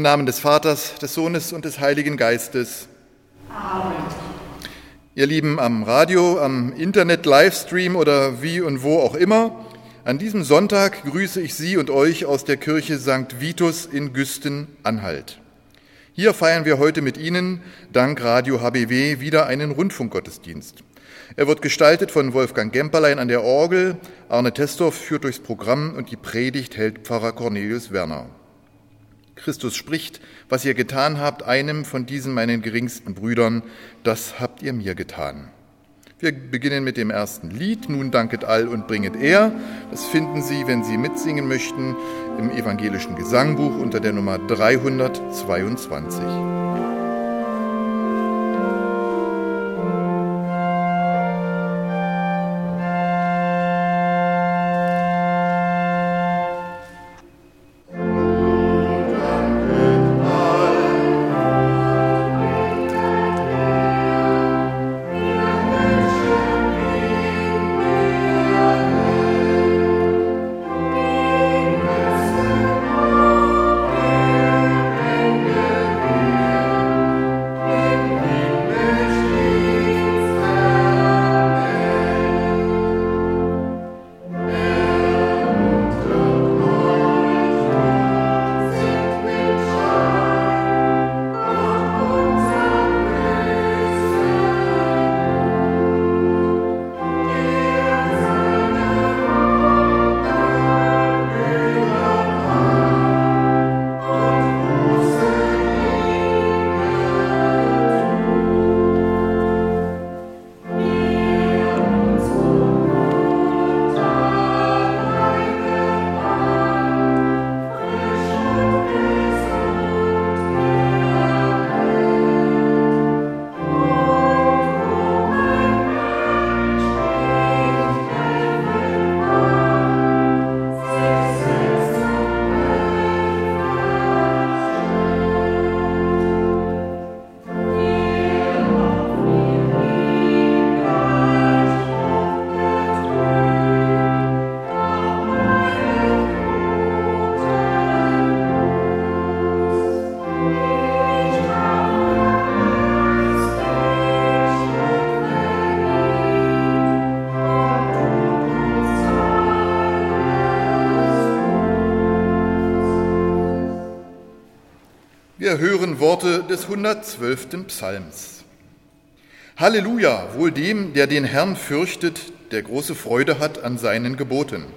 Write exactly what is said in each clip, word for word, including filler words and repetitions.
Namen des Vaters, des Sohnes und des Heiligen Geistes. Amen. Ihr Lieben am Radio, am Internet, Livestream oder wie und wo auch immer, an diesem Sonntag grüße ich Sie und euch aus der Kirche Sankt Vitus in Güsten-Anhalt. Hier feiern wir heute mit Ihnen, dank Radio H B W, wieder einen Rundfunkgottesdienst. Er wird gestaltet von Wolfgang Gemperlein an der Orgel, Arne Testorf führt durchs Programm und die Predigt hält Pfarrer Cornelius Werner. Christus spricht, was ihr getan habt, einem von diesen meinen geringsten Brüdern, das habt ihr mir getan. Wir beginnen mit dem ersten Lied, Nun danket all und bringet er. Das finden Sie, wenn Sie mitsingen möchten, im evangelischen Gesangbuch unter der Nummer dreihundertzweiundzwanzig. Wir hören Worte des hundertzwölften Psalms. Halleluja, wohl dem, der den Herrn fürchtet, der große Freude hat an seinen Geboten.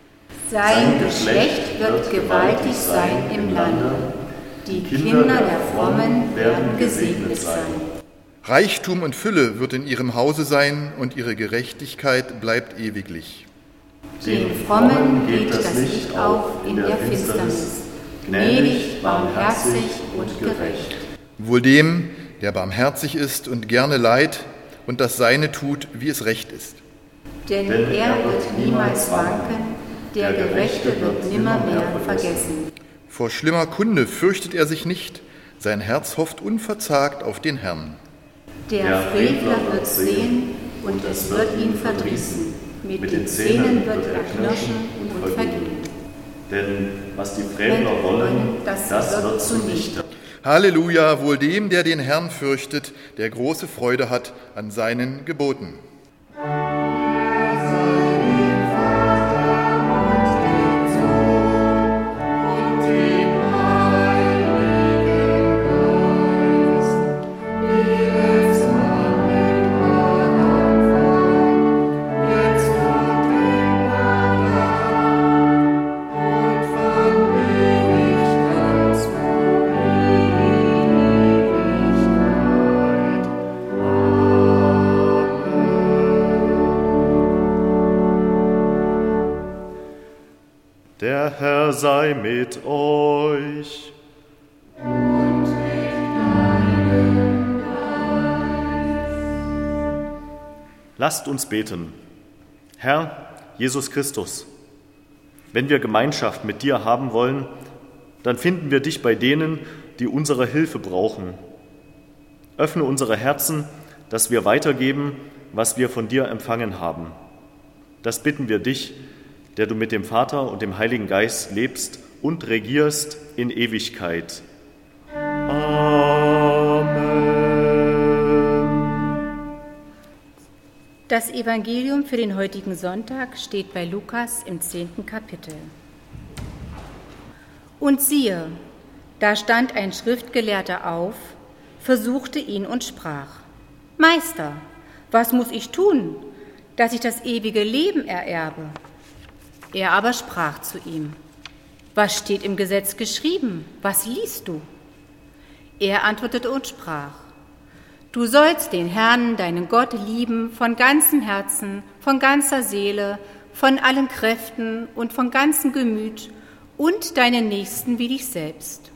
Sein Geschlecht wird gewaltig sein im Lande. Die Kinder der Frommen werden gesegnet sein. Reichtum und Fülle wird in ihrem Hause sein und ihre Gerechtigkeit bleibt ewiglich. Den Frommen geht das Licht auf in der Finsternis. Gnädig, barmherzig und gerecht. Wohl dem, der barmherzig ist und gerne leiht und das Seine tut, wie es recht ist. Denn er wird niemals wanken, der Gerechte wird nimmermehr vergessen. Vor schlimmer Kunde fürchtet er sich nicht, sein Herz hofft unverzagt auf den Herrn. Der Frevler wird sehen und es wird ihn verdrießen, mit den Zähnen wird er knirschen und vergehen. Denn was die Frevler wollen, das, das wird zunichte. Halleluja, wohl dem, der den Herrn fürchtet, der große Freude hat an seinen Geboten. Der Herr sei mit euch. Und mit deinem Geist. Lasst uns beten. Herr Jesus Christus, wenn wir Gemeinschaft mit dir haben wollen, dann finden wir dich bei denen, die unsere Hilfe brauchen. Öffne unsere Herzen, dass wir weitergeben, was wir von dir empfangen haben. Das bitten wir dich, der du mit dem Vater und dem Heiligen Geist lebst und regierst in Ewigkeit. Das Evangelium für den heutigen Sonntag steht bei Lukas im zehnten Kapitel. Und siehe, da stand ein Schriftgelehrter auf, versuchte ihn und sprach: Meister, was muss ich tun, dass ich das ewige Leben ererbe? Er aber sprach zu ihm: Was steht im Gesetz geschrieben? Was liest du? Er antwortete und sprach: Du sollst den Herrn, deinen Gott, lieben von ganzem Herzen, von ganzer Seele, von allen Kräften und von ganzem Gemüt und deinen Nächsten wie dich selbst.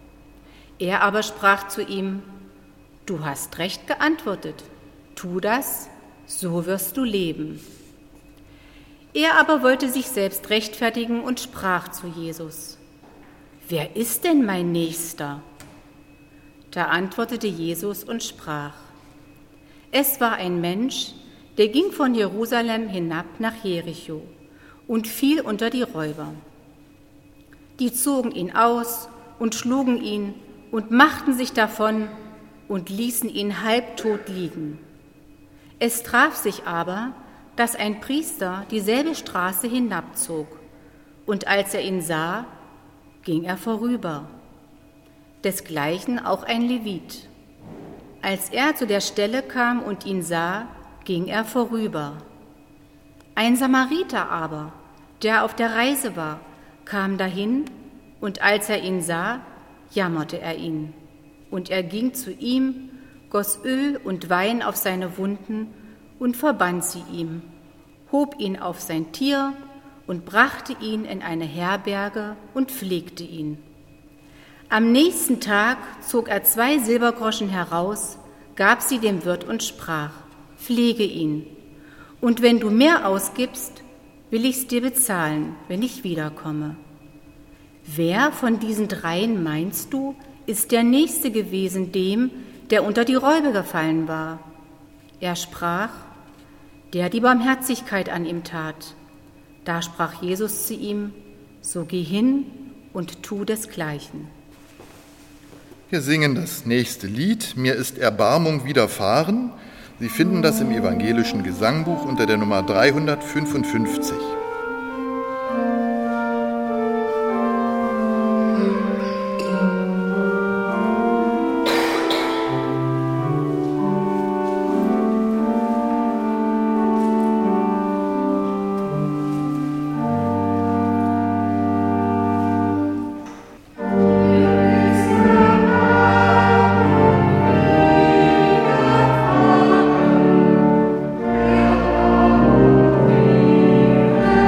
Er aber sprach zu ihm: Du hast recht geantwortet. Tu das, so wirst du leben. Er aber wollte sich selbst rechtfertigen und sprach zu Jesus: Wer ist denn mein Nächster? Da antwortete Jesus und sprach: Es war ein Mensch, der ging von Jerusalem hinab nach Jericho und fiel unter die Räuber. Die zogen ihn aus und schlugen ihn und machten sich davon und ließen ihn halbtot liegen. Es traf sich aber, dass ein Priester dieselbe Straße hinabzog, und als er ihn sah, ging er vorüber. Desgleichen auch ein Levit. Als er zu der Stelle kam und ihn sah, ging er vorüber. Ein Samariter aber, der auf der Reise war, kam dahin, und als er ihn sah, jammerte er ihn. Und er ging zu ihm, goss Öl und Wein auf seine Wunden und verband sie ihm, hob ihn auf sein Tier und brachte ihn in eine Herberge und pflegte ihn. Am nächsten Tag zog er zwei Silbergroschen heraus, gab sie dem Wirt und sprach: Pflege ihn, und wenn du mehr ausgibst, will ich's dir bezahlen, wenn ich wiederkomme. Wer von diesen dreien, meinst du, ist der Nächste gewesen dem, der unter die Räuber gefallen war? Er sprach: Der die Barmherzigkeit an ihm tat. Da sprach Jesus zu ihm: So geh hin und tu desgleichen. Wir singen das nächste Lied, Mir ist Erbarmung widerfahren. Sie finden das im evangelischen Gesangbuch unter der Nummer dreihundertfünfundfünfzig. Amen.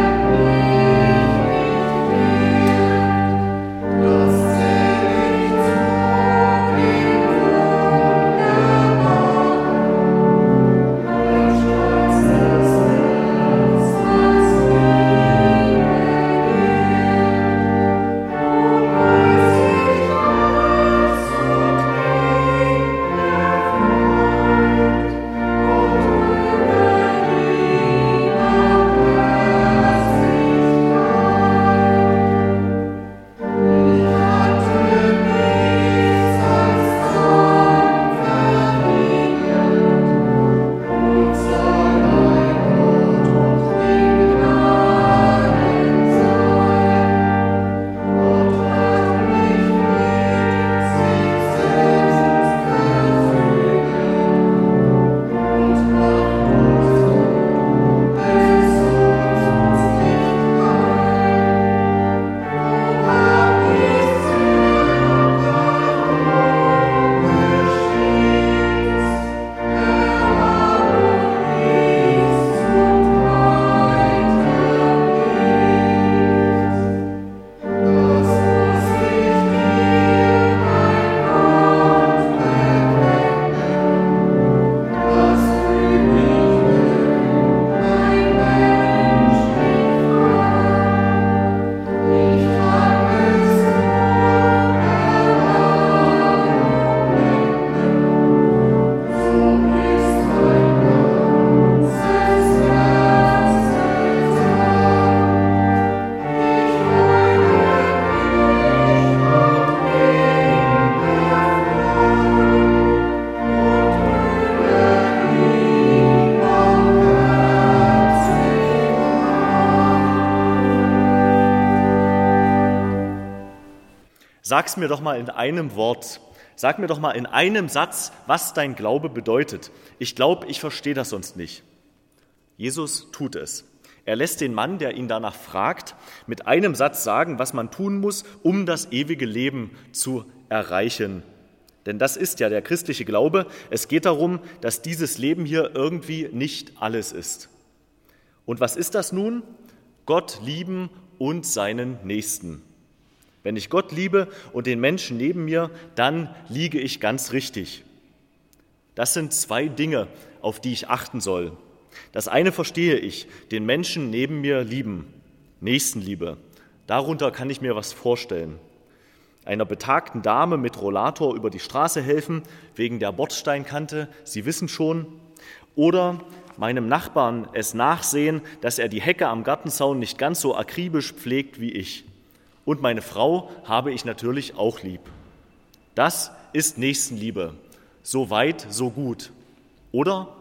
sag's mir doch mal in einem Wort. Sag mir doch mal in einem Satz, was dein Glaube bedeutet. Ich glaube, ich verstehe das sonst nicht. Jesus tut es. Er lässt den Mann, der ihn danach fragt, mit einem Satz sagen, was man tun muss, um das ewige Leben zu erreichen. Denn das ist ja der christliche Glaube. Es geht darum, dass dieses Leben hier irgendwie nicht alles ist. Und was ist das nun? Gott lieben und seinen Nächsten. Wenn ich Gott liebe und den Menschen neben mir, dann liege ich ganz richtig. Das sind zwei Dinge, auf die ich achten soll. Das eine verstehe ich, den Menschen neben mir lieben, Nächstenliebe. Darunter kann ich mir was vorstellen. Einer betagten Dame mit Rollator über die Straße helfen, wegen der Bordsteinkante, Sie wissen schon. Oder meinem Nachbarn es nachsehen, dass er die Hecke am Gartenzaun nicht ganz so akribisch pflegt wie ich. Und meine Frau habe ich natürlich auch lieb. Das ist Nächstenliebe. So weit, so gut. Oder?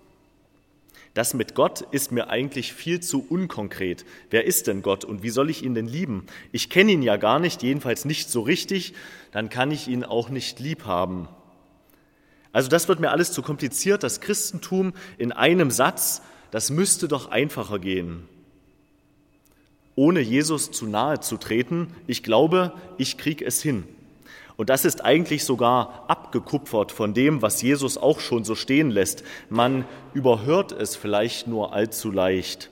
Das mit Gott ist mir eigentlich viel zu unkonkret. Wer ist denn Gott und wie soll ich ihn denn lieben? Ich kenne ihn ja gar nicht, jedenfalls nicht so richtig, dann kann ich ihn auch nicht lieb haben. Also das wird mir alles zu kompliziert. Das Christentum in einem Satz, das müsste doch einfacher gehen. Ohne Jesus zu nahe zu treten, ich glaube, ich kriege es hin. Und das ist eigentlich sogar abgekupfert von dem, was Jesus auch schon so stehen lässt. Man überhört es vielleicht nur allzu leicht.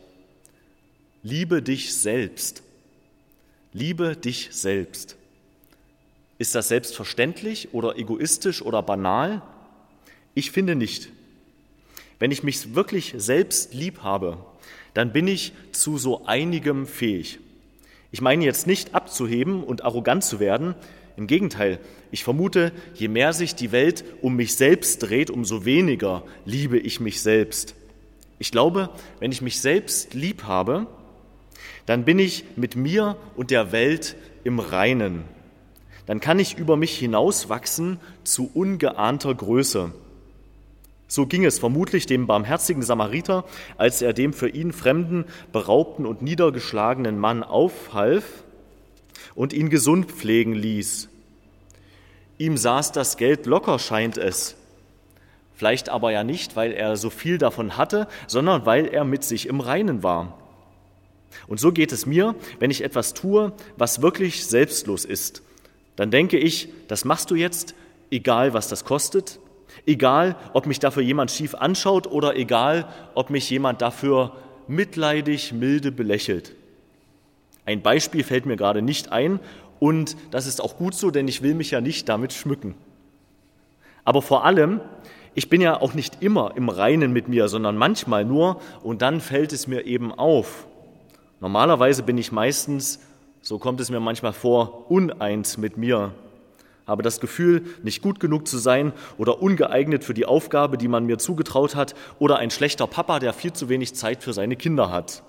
Liebe dich selbst. Liebe dich selbst. Ist das selbstverständlich oder egoistisch oder banal? Ich finde nicht. Wenn ich mich wirklich selbst lieb habe, dann bin ich zu so einigem fähig. Ich meine jetzt nicht abzuheben und arrogant zu werden. Im Gegenteil, ich vermute, je mehr sich die Welt um mich selbst dreht, umso weniger liebe ich mich selbst. Ich glaube, wenn ich mich selbst lieb habe, dann bin ich mit mir und der Welt im Reinen. Dann kann ich über mich hinauswachsen zu ungeahnter Größe. So ging es vermutlich dem barmherzigen Samariter, als er dem für ihn fremden, beraubten und niedergeschlagenen Mann aufhalf und ihn gesund pflegen ließ. Ihm saß das Geld locker, scheint es. Vielleicht aber ja nicht, weil er so viel davon hatte, sondern weil er mit sich im Reinen war. Und so geht es mir, wenn ich etwas tue, was wirklich selbstlos ist. Dann denke ich, das machst du jetzt, egal was das kostet, egal ob mich dafür jemand schief anschaut oder egal ob mich jemand dafür mitleidig, milde belächelt. Ein Beispiel fällt mir gerade nicht ein und das ist auch gut so, denn ich will mich ja nicht damit schmücken. Aber vor allem, ich bin ja auch nicht immer im Reinen mit mir, sondern manchmal nur und dann fällt es mir eben auf. Normalerweise bin ich meistens, so kommt es mir manchmal vor, uneins mit mir. Habe das Gefühl, nicht gut genug zu sein oder ungeeignet für die Aufgabe, die man mir zugetraut hat oder ein schlechter Papa, der viel zu wenig Zeit für seine Kinder hat.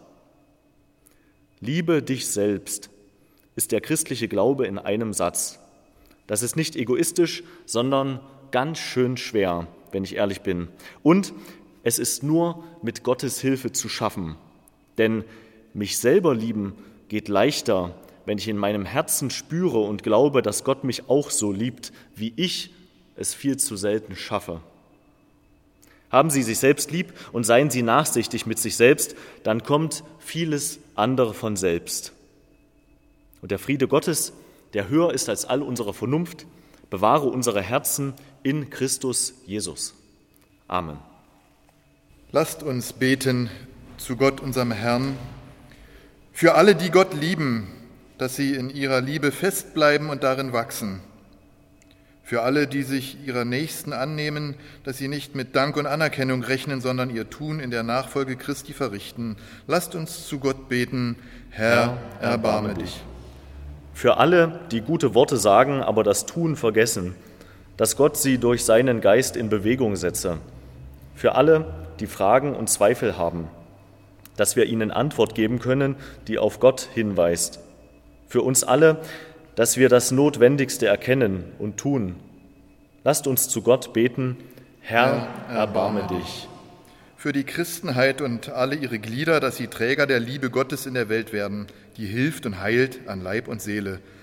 Liebe dich selbst ist der christliche Glaube in einem Satz. Das ist nicht egoistisch, sondern ganz schön schwer, wenn ich ehrlich bin. Und es ist nur mit Gottes Hilfe zu schaffen. Denn mich selber lieben geht leichter, wenn ich in meinem Herzen spüre und glaube, dass Gott mich auch so liebt, wie ich es viel zu selten schaffe. Haben Sie sich selbst lieb und seien Sie nachsichtig mit sich selbst, dann kommt vieles andere von selbst. Und der Friede Gottes, der höher ist als all unsere Vernunft, bewahre unsere Herzen in Christus Jesus. Amen. Lasst uns beten zu Gott, unserem Herrn, für alle, die Gott lieben, dass sie in ihrer Liebe festbleiben und darin wachsen. Für alle, die sich ihrer Nächsten annehmen, dass sie nicht mit Dank und Anerkennung rechnen, sondern ihr Tun in der Nachfolge Christi verrichten. Lasst uns zu Gott beten, Herr, erbarme dich. Für alle, die gute Worte sagen, aber das Tun vergessen, dass Gott sie durch seinen Geist in Bewegung setze. Für alle, die Fragen und Zweifel haben, dass wir ihnen Antwort geben können, die auf Gott hinweist. Für uns alle, dass wir das Notwendigste erkennen und tun. Lasst uns zu Gott beten, Herr, erbarme dich. Für die Christenheit und alle ihre Glieder, dass sie Träger der Liebe Gottes in der Welt werden, die hilft und heilt an Leib und Seele.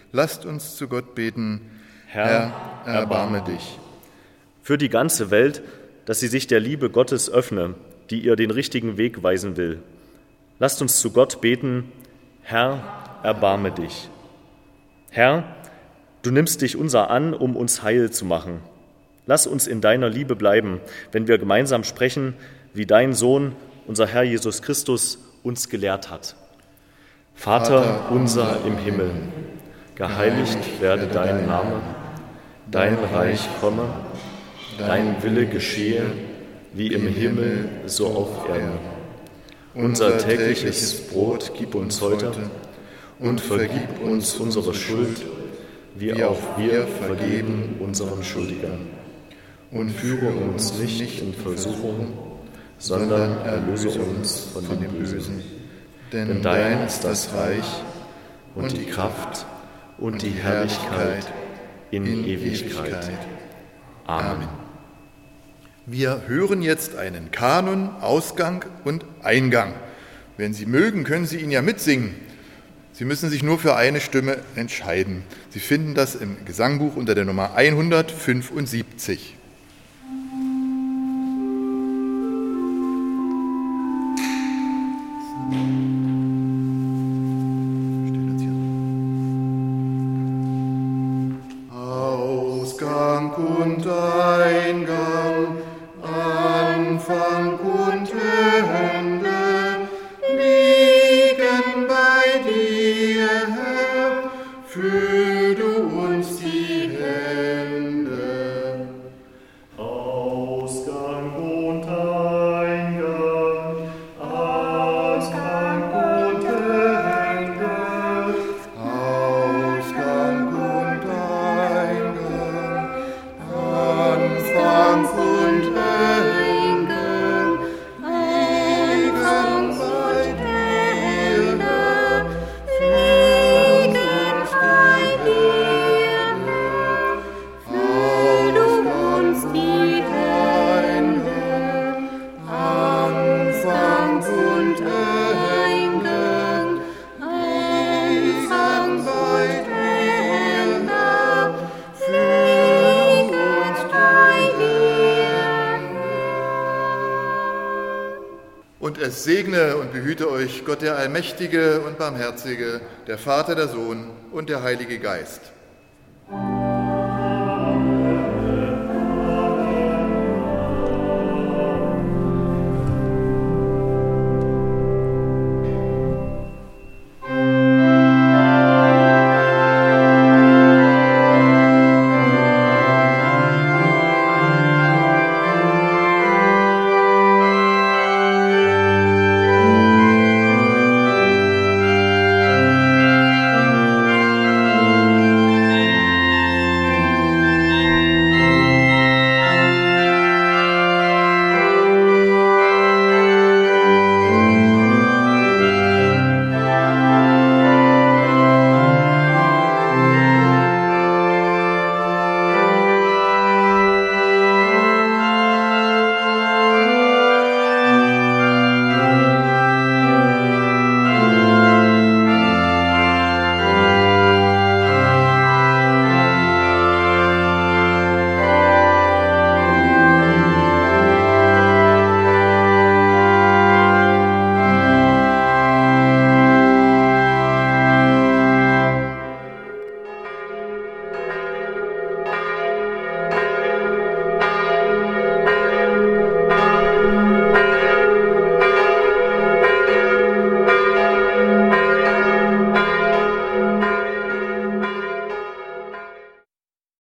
Lasst uns zu Gott beten. Herr, Herr, erbarme dich. Für die ganze Welt, dass sie sich der Liebe Gottes öffne, die ihr den richtigen Weg weisen will. Lasst uns zu Gott beten. Herr, erbarme dich. Herr, du nimmst dich unser an, um uns heil zu machen. Lass uns in deiner Liebe bleiben, wenn wir gemeinsam sprechen, wie dein Sohn, unser Herr Jesus Christus, uns gelehrt hat. Vater, Vater unser im Himmel, geheiligt werde dein Name, dein Reich komme, dein Wille geschehe, wie im Himmel, so auf Erden. Unser tägliches Brot gib uns heute und vergib uns unsere Schuld, wie auch wir vergeben unseren Schuldigern. Und führe uns nicht in Versuchung, sondern erlöse uns von dem Bösen. Denn dein ist das Reich und die Kraft und die Herrlichkeit in Ewigkeit. Amen. Wir hören jetzt einen Kanon, Ausgang und Eingang. Wenn Sie mögen, können Sie ihn ja mitsingen. Sie müssen sich nur für eine Stimme entscheiden. Sie finden das im Gesangbuch unter der Nummer hundertfünfundsiebzig. Ausgang und Eingang, Anfang und Ende liegen bei dir, Herr, füll du uns die Hände. Ausgang und Eingang, Ausgang und Ende, Ausgang und Eingang, Anfang und Eingang, Anfang und Ende, füll uns bei dir, füll du uns die Hände, Anfang und Eingang, Anfang bei dir, füll uns bei dir. Und es segne und behüte euch Gott der Allmächtige und Barmherzige, der Vater, der Sohn und der Heilige Geist.